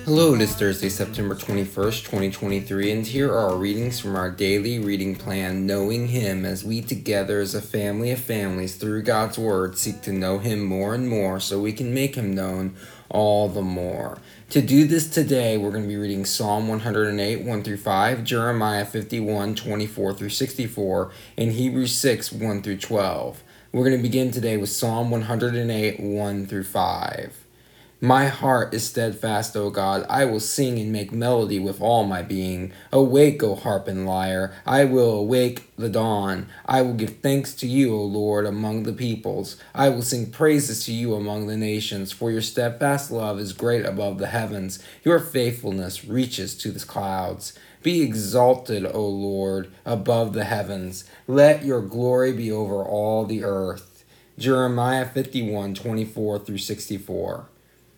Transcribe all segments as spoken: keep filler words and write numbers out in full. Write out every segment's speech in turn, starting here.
Hello, it is Thursday, September twenty-first, twenty twenty-three, and here are our readings from our daily reading plan, Knowing Him, as we together as a family of families through God's Word seek to know Him more and more so we can make Him known all the more. To do this today, we're going to be reading Psalm one hundred eight, one through five, Jeremiah fifty-one, twenty-four through sixty-four, and Hebrews six, one through twelve. We're going to begin today with Psalm one hundred eight, one through five. My heart is steadfast, O God. I will sing and make melody with all my being. Awake, O harp and lyre. I will awake the dawn. I will give thanks to you, O Lord, among the peoples. I will sing praises to you among the nations, for your steadfast love is great above the heavens. Your faithfulness reaches to the clouds. Be exalted, O Lord, above the heavens. Let your glory be over all the earth. Jeremiah fifty-one, twenty-four through sixty-four.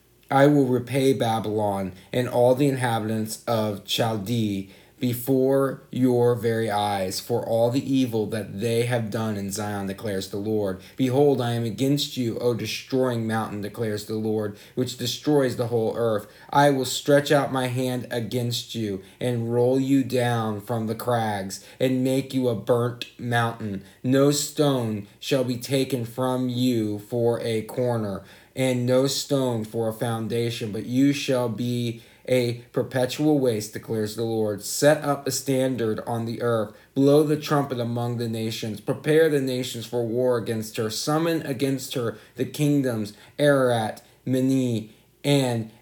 I will repay Babylon and all the inhabitants of Chaldea before your very eyes for all the evil that they have done in Zion, declares the Lord. Behold, I am against you, O destroying mountain, declares the Lord, which destroys the whole earth. I will stretch out my hand against you and roll you down from the crags and make you a burnt mountain. No stone shall be taken from you for a corner, and no stone for a foundation, but you shall be a perpetual waste, declares the Lord. Set up a standard on the earth. Blow the trumpet among the nations. Prepare the nations for war against her. Summon against her the kingdoms, Ararat, Mene, and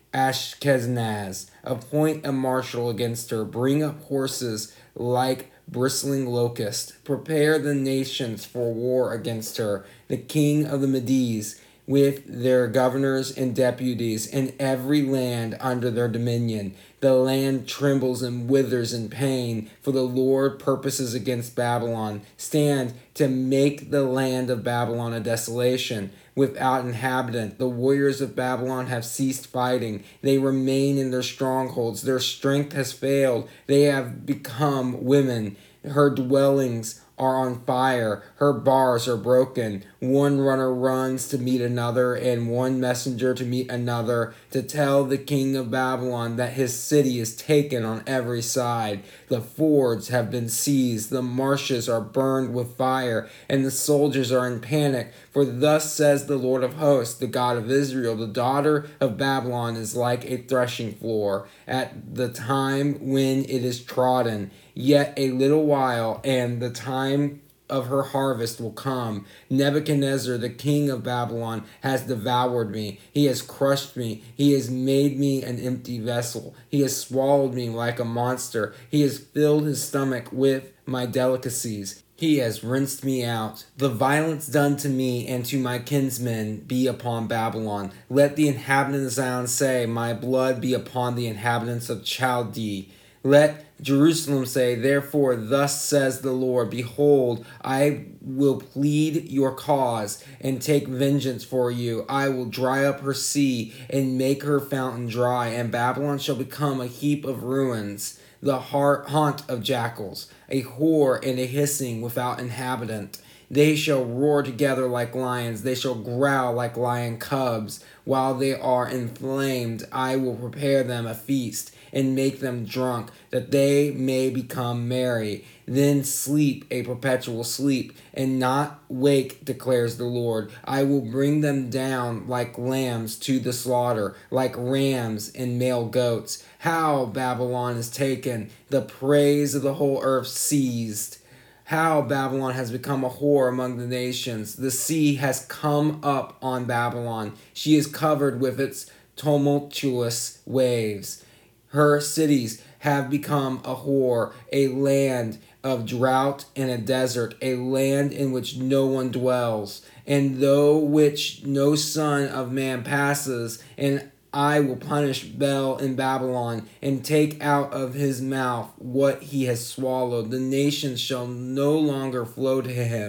Ashkenaz. Appoint a marshal against her. Bring up horses like bristling locust. Prepare the nations for war against her. The king of the Medes, with their governors and deputies, and every land under their dominion. The land trembles and withers in pain, for the Lord purposes against Babylon. Stand to make the land of Babylon a desolation, without inhabitant. The warriors of Babylon have ceased fighting. They remain in their strongholds. Their strength has failed. They have become women. Her dwellings are on fire. Her bars are broken. One runner runs to meet another, and one messenger to meet another, to tell the king of Babylon that his city is taken on every side. The fords have been seized. The marshes are burned with fire, and the soldiers are in panic. For thus says the Lord of hosts, the God of Israel, the daughter of Babylon is like a threshing floor at the time when it is trodden. Yet a little while, and the time of her harvest will come. Nebuchadnezzar, the king of Babylon, has devoured me. He has crushed me. He has made me an empty vessel. He has swallowed me like a monster. He has filled his stomach with my delicacies. He has rinsed me out. The violence done to me and to my kinsmen be upon Babylon. Let the inhabitants of Zion say, my blood be upon the inhabitants of Chaldea. Let Jerusalem say, therefore, thus says the Lord, behold, I will plead your cause and take vengeance for you. I will dry up her sea and make her fountain dry, and Babylon shall become a heap of ruins, the haunt of jackals, a whore and a hissing without inhabitant. They shall roar together like lions. They shall growl like lion cubs. While they are inflamed, I will prepare them a feast and make them drunk, that they may become merry. Then sleep a perpetual sleep, and not wake, declares the Lord. I will bring them down like lambs to the slaughter, like rams and male goats. How Babylon is taken, the praise of the whole earth seized. How Babylon has become a whore among the nations. The sea has come up on Babylon. She is covered with its tumultuous waves. Her cities have become a whore, a land of drought and a desert, a land in which no one dwells, and though which no son of man passes. And I will punish Bel in Babylon, and take out of his mouth what he has swallowed. The nations shall no longer flow to him. The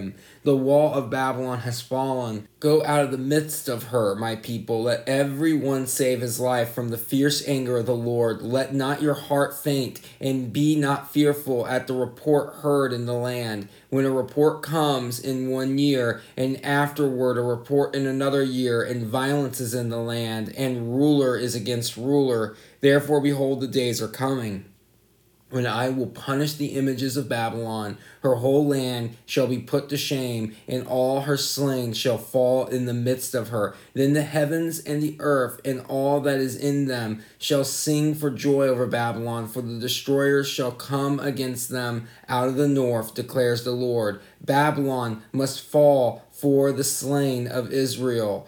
The wall of Babylon has fallen. Go out of the midst of her, my people. Let every one save his life from the fierce anger of the Lord. Let not your heart faint, and be not fearful at the report heard in the land. When a report comes in one year, and afterward a report in another year, and violence is in the land, and ruler is against ruler. Therefore, behold, the days are coming when I will punish the images of Babylon. Her whole land shall be put to shame, and all her slain shall fall in the midst of her. Then the heavens and the earth and all that is in them shall sing for joy over Babylon, for the destroyers shall come against them out of the north, declares the Lord. Babylon must fall for the slain of Israel,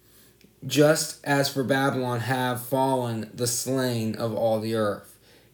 just as for Babylon have fallen the slain of all the earth.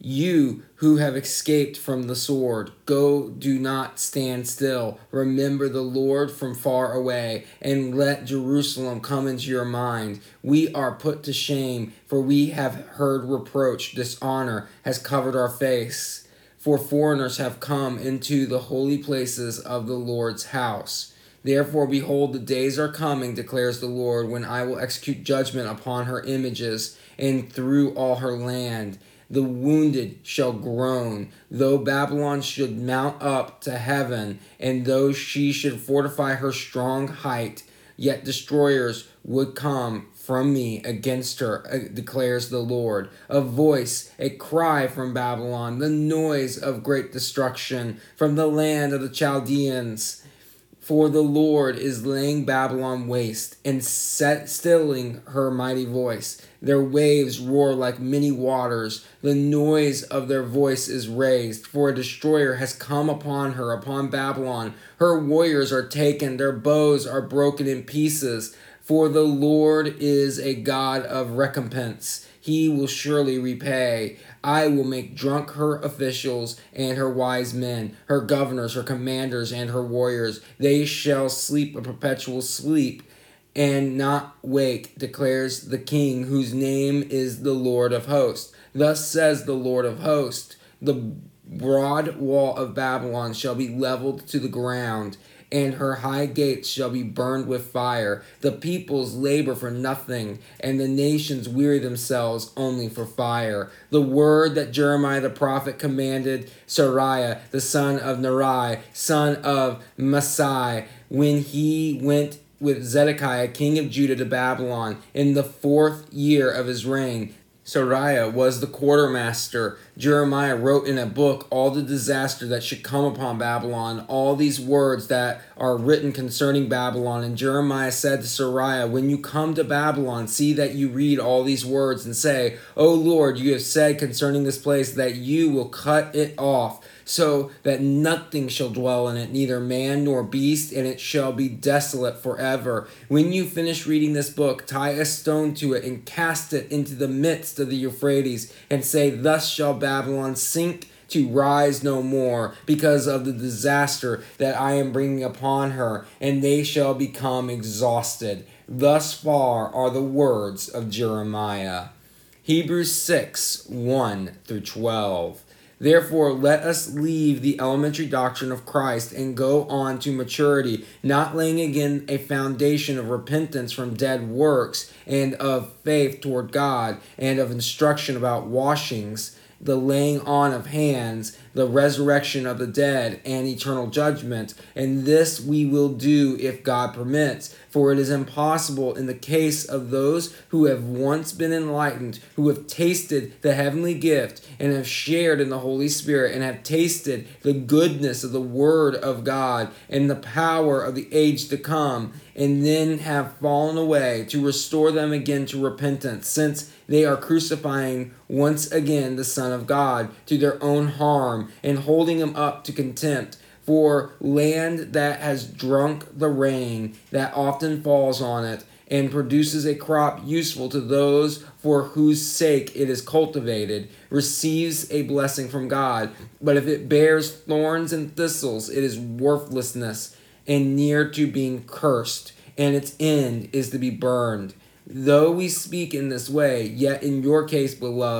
You who have escaped from the sword, go, do not stand still. Remember the Lord from far away, and let Jerusalem come into your mind. We are put to shame, for we have heard reproach. Dishonor has covered our face, for foreigners have come into the holy places of the Lord's house. Therefore, behold, the days are coming, declares the Lord, when I will execute judgment upon her images and through all her land. The wounded shall groan, though Babylon should mount up to heaven, and though she should fortify her strong height, yet destroyers would come from me against her, declares the Lord. A voice, a cry from Babylon, the noise of great destruction from the land of the Chaldeans. For the Lord is laying Babylon waste and set stilling her mighty voice. Their waves roar like many waters. The noise of their voice is raised. For a destroyer has come upon her, upon Babylon. Her warriors are taken. Their bows are broken in pieces. For the Lord is a God of recompense. He will surely repay. I will make drunk her officials and her wise men, her governors, her commanders, and her warriors. They shall sleep a perpetual sleep and not wake, declares the King, whose name is the Lord of hosts. Thus says the Lord of hosts, the broad wall of Babylon shall be leveled to the ground, and her high gates shall be burned with fire. The peoples labor for nothing, and the nations weary themselves only for fire. The word that Jeremiah the prophet commanded Seraiah, the son of Neri, son of Masai, when he went with Zedekiah, king of Judah, to Babylon in the fourth year of his reign. Seraiah was the quartermaster. Jeremiah wrote in a book all the disaster that should come upon Babylon, all these words that are written concerning Babylon. And Jeremiah said to Seraiah, when you come to Babylon, see that you read all these words and say, O Lord, you have said concerning this place that you will cut it off, so that nothing shall dwell in it, neither man nor beast, and it shall be desolate forever. When you finish reading this book, tie a stone to it and cast it into the midst of the Euphrates, and say, thus shall Babylon sink to rise no more, because of the disaster that I am bringing upon her, and they shall become exhausted. Thus far are the words of Jeremiah. Hebrews six, one through twelve. Therefore, let us leave the elementary doctrine of Christ and go on to maturity, not laying again a foundation of repentance from dead works and of faith toward God and of instruction about washings, the laying on of hands, the resurrection of the dead, and eternal judgment. And this we will do if God permits. For it is impossible in the case of those who have once been enlightened, who have tasted the heavenly gift, and have shared in the Holy Spirit, and have tasted the goodness of the Word of God, and the power of the age to come, and then have fallen away, to restore them again to repentance, since they are crucifying once again the Son of God to their own harm, and holding him up to contempt. For land that has drunk the rain that often falls on it, and produces a crop useful to those for whose sake it is cultivated, receives a blessing from God. But if it bears thorns and thistles, it is worthlessness and near to being cursed, and its end is to be burned. Though we speak in this way, yet in your case, beloved,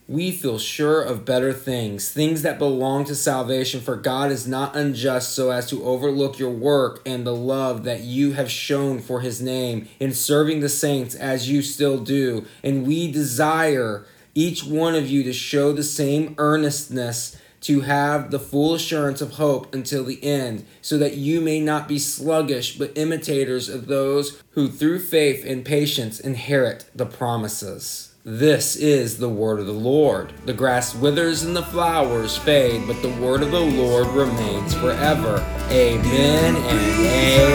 we feel sure of better things, things that belong to salvation, for God is not unjust so as to overlook your work and the love that you have shown for his name in serving the saints as you still do. And we desire each one of you to show the same earnestness, to have the full assurance of hope until the end, so that you may not be sluggish, but imitators of those who through faith and patience inherit the promises. This is the word of the Lord. The grass withers and the flowers fade, but the word of the Lord remains forever. Amen and amen.